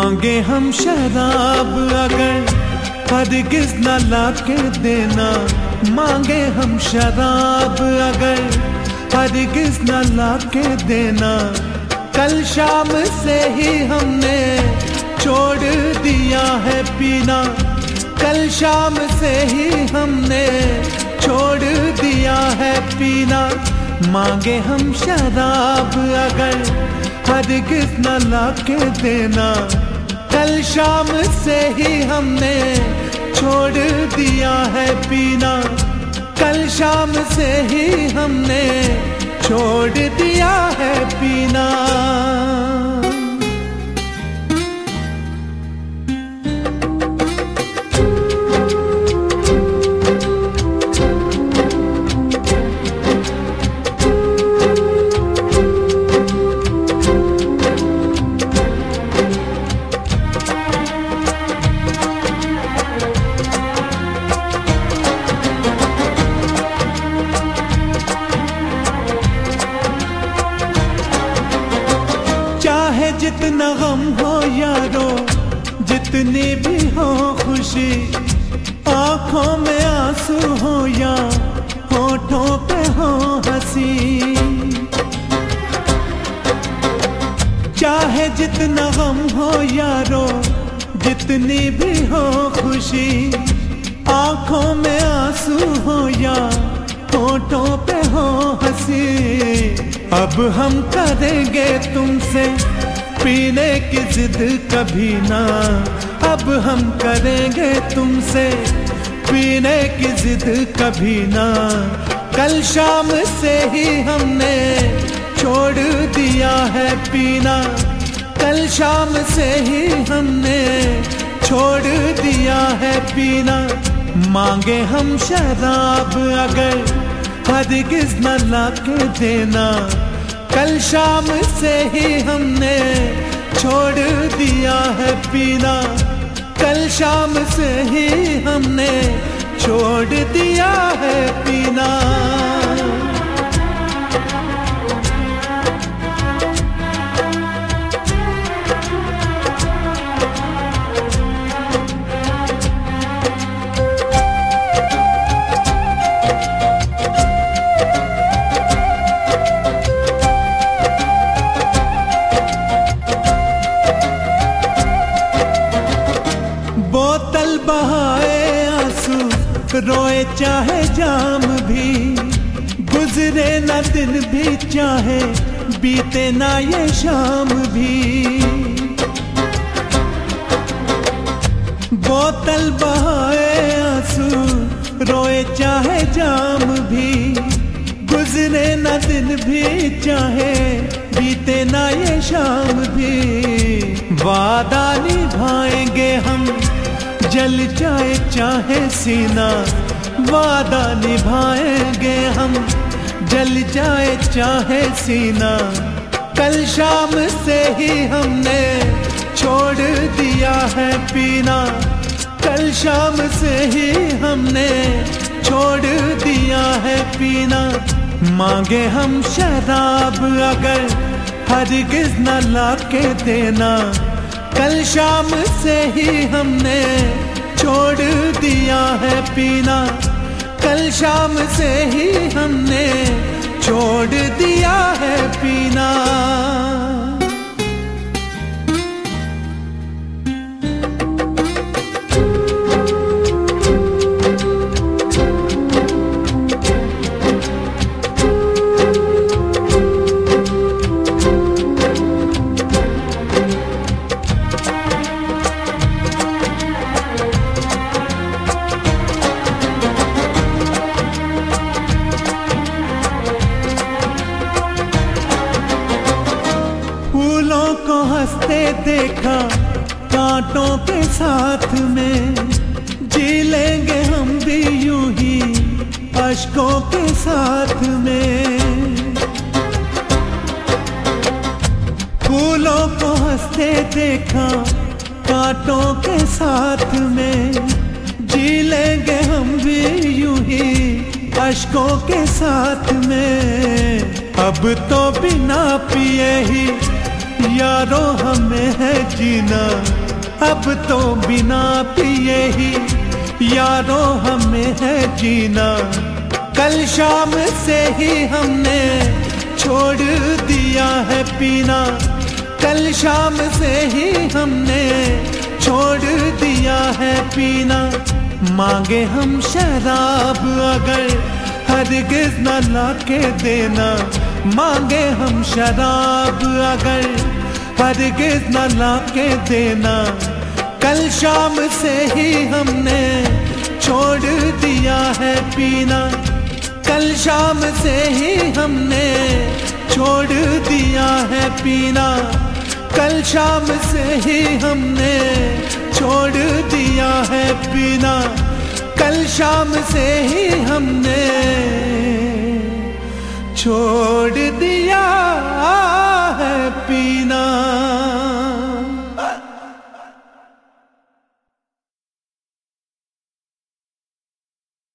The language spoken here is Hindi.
मांगे हम शराब अगर हरगिज़ न लाके देना, मांगे हम शराब अगर हरगिज़ न लाके देना। कल शाम से ही हमने छोड़ दिया है पीना, कल शाम से ही हमने छोड़ दिया है पीना। मांगे हम शराब अगर हरगिज़ न लाके देना, कल शाम से ही हमने छोड़ दिया है पीना, कल शाम से ही हमने छोड़ दिया है पीना। जितना गम हो यारो, जितनी भी हो खुशी, आंखों में आंसू हो या होठों पे हो हंसी। चाहे जितना गम हो यारो, जितनी भी हो खुशी, आंखों में आंसू हो या होठों पे हो हंसी। अब हम करेंगे तुमसे पीने की जिद कभी ना, अब हम करेंगे तुमसे पीने की जिद कभी ना। कल शाम से ही हमने छोड़ दिया है पीना, कल शाम से ही हमने छोड़ दिया है पीना। मांगे हम शराब अगर हरगिज़ न लाके देना, कल शाम से ही हमने छोड़ दिया है पीना, कल शाम से ही हमने छोड़ दिया है पीना। बोतल बहाए आंसू, रोए चाहे जाम भी, गुजरे ना दिन भी चाहे बीते ना ये शाम भी। बोतल बहाए आंसू, रोए चाहे जाम भी, गुजरे ना दिन भी चाहे बीते ना ये शाम भी। वादा निभाएंगे हम जल जाए चाहे सीना, वादा निभाएंगे हम जल जाए चाहे सीना। कल शाम से ही हमने छोड़ दिया है पीना, कल शाम से ही हमने छोड़ दिया है पीना। मांगे हम शराब अगर हरगिज़ न लाके देना, कल शाम से ही हमने छोड़ दिया है पीना, कल शाम से ही हमने छोड़ दिया है पीना। को हंसते देखा कांटों के साथ में, जी लेंगे हम भी यूं ही अश्कों के साथ में। फूलों को हंसते देखा कांटों के साथ में, जी लेंगे हम भी यूं ही अश्कों के साथ में। अब तो बिना पिए ही यारों हमें है जीना अब तो बिना पिए ही, यारों हमें है जीना। कल शाम से ही हमने छोड़ दिया है पीना, कल शाम से ही हमने छोड़ दिया है पीना। मांगे हम शराब अगर हरगिज़ न लाके देना, मांगे हम शराब अगर हरगिज़ न लाके देना। कल शाम से ही हमने छोड़ दिया है पीना, कल शाम से ही हमने छोड़ दिया है पीना, कल शाम से ही हमने छोड़ दिया है पीना, कल शाम से ही हमने छोड़ दिया